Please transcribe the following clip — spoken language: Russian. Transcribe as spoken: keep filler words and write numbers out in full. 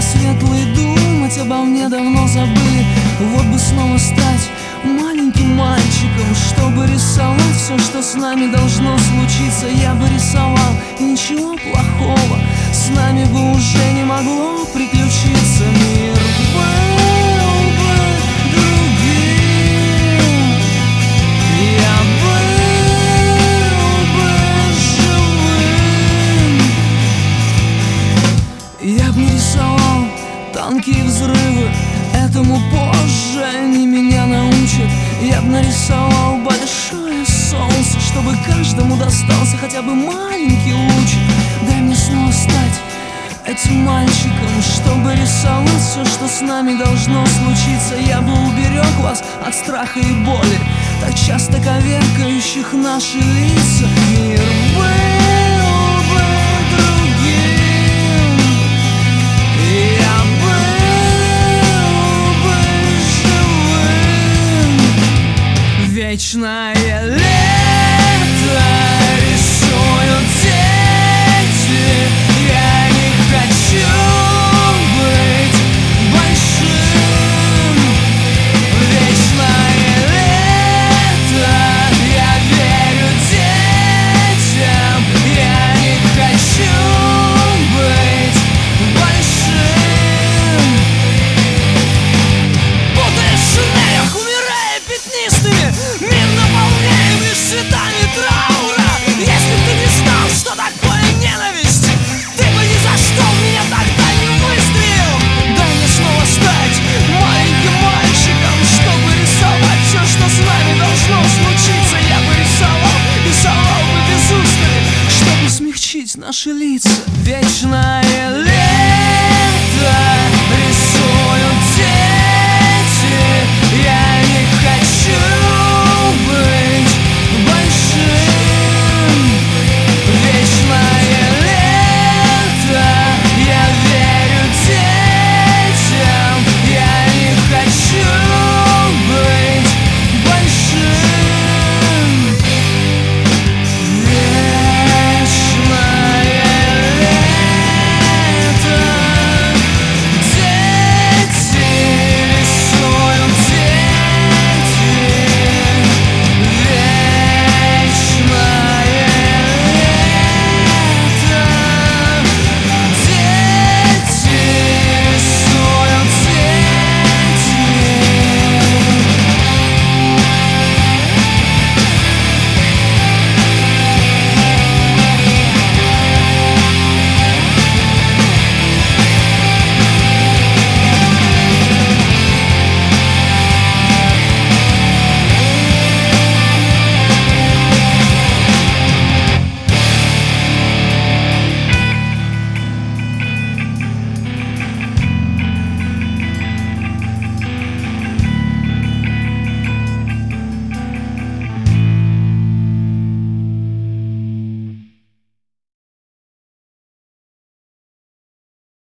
светлые думать обо мне давно забыли. Вот бы снова стать маленьким мальчиком, чтобы рисовать все, что с нами должно случиться. Я бы рисовал, и ничего плохого с нами бы уже не могло приключиться. Мир был бы другим, я был бы живым. Я бы не рисовал танки и взрывы, этому позже они меня научат. Я бы нарисовал большое солнце, чтобы каждому достался хотя бы маленький лучик. Дай мне снова стать этим мальчиком, чтобы рисовать все, что с нами должно случиться. Я бы уберег вас от страха и боли, так часто коверкающих наши лица. Мир был